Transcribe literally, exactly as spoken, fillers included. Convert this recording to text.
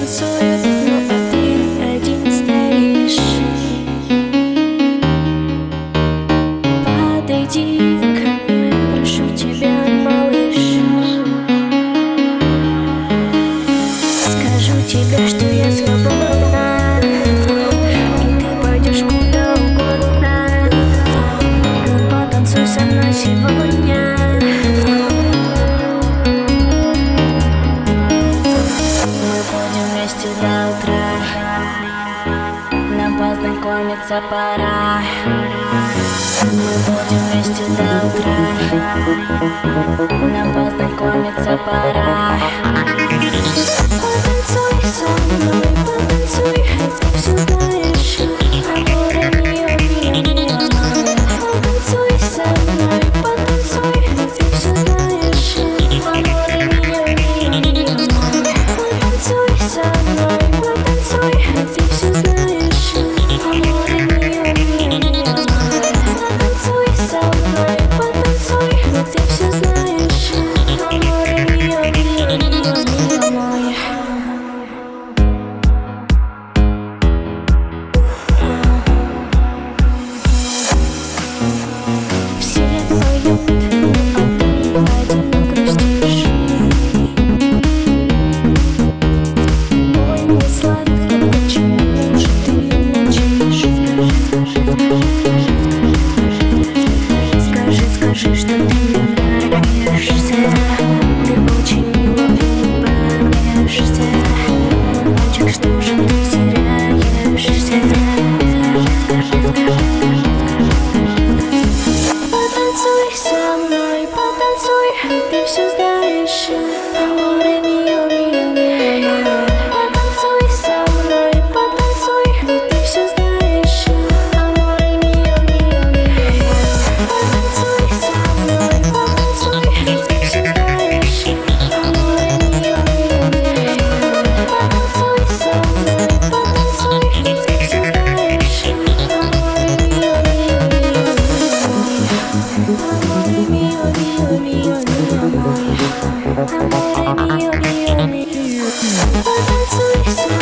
танцуют, но ты один стоишь. Подойди ко мне, прошу тебя, малыш. Скажу тебе, что я свободна, и ты пойдешь куда угодно. Ну, потанцуй со мной сегодня. Мы будем вместе до утра, нам познакомиться пора. Мы будем вместе до утра, нам познакомиться пора. Потанцуй со мной, потанцуй, ты все знаешь. Аморе мио, мио, мио. Потанцуй со мной, потанцуй, ты все знаешь. Аморе мио, мио, мио. Потанцуй со мной, потанцуй, ты все знаешь. Аморе мио, мио, мио. Потанцуй со мной, потанцуй, ты все знаешь. Аморе мио, мио, мио, мио мой. Все поют, а ты один грустишь. Ой, мне сладко, почему же ты молчишь? Скажи, скажи, что ты мне нравишься. Ты очень мило улыбаешься. Мальчик, что же ты теряешься? Потанцуй со мной, потанцуй, ты все знаешь. Аморе мио, мио, мио. Потанцуй со мной, потанцуй, ты все знаешь. Аморе мио, мио, мио. Потанцуй со мной, потанцуй, ты все знаешь. Аморе мио, мио, мио. Потанцуй со мной, потанцуй, ты все знаешь. Аморе мио, мио, мио. Amore mio, mio, mio, mio amore. Amore mio, mio, mio. Потанцуй со